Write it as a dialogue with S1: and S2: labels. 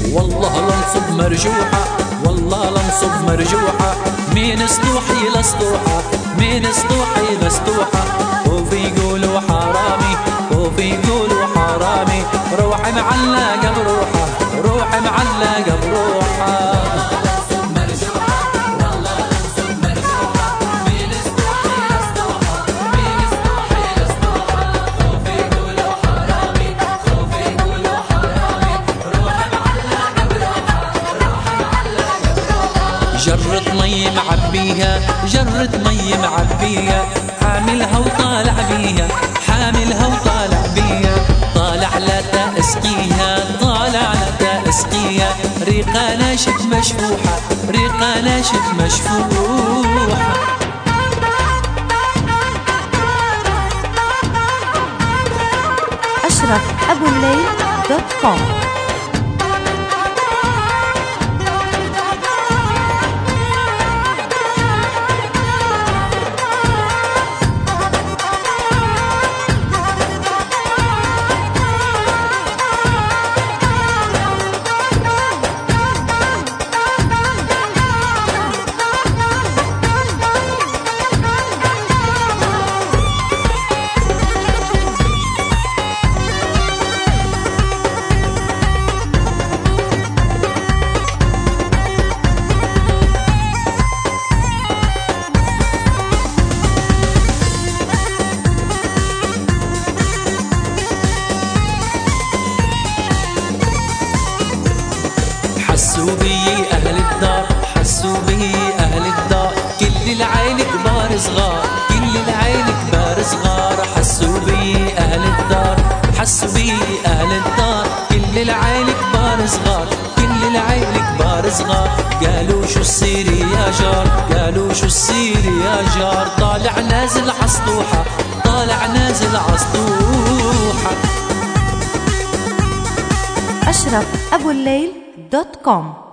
S1: والله لنصب مرجوحة، والله لنصب مرجوحة، مين سطوحي لسطوحة، مين سطوحي لسطوحة. خوفي يقولوا حرامي، خوفي يقولوا حرامي، روحي معلقة بروحة، روحي معلقة بروحة. جرة مي معبيها، جرة مي معبيها، حاملها وطالع بيها، حاملها وطالع بيها. طالع لا تأسقيها، طالع لا تأسقيها، ريقها ناشف مشفوحة، ريقها ناشف مشفوحة.
S2: أشرف أبو الليل .com.
S1: حسوا بي أهل الدار، حسوا بي أهل الدار، كل العين كبار صغار، كل العين كبار صغار. حسوا بي أهل الدار، حسوا بي أهل الدار، كل العين كبار صغار، كل العين كبار صغار. قالوا شو السير يا جار، قالوا شو السير يا جار، طالع نازل عسطوحة، طالع نازل عسطوحة.
S2: أشرف أبو الليل .com.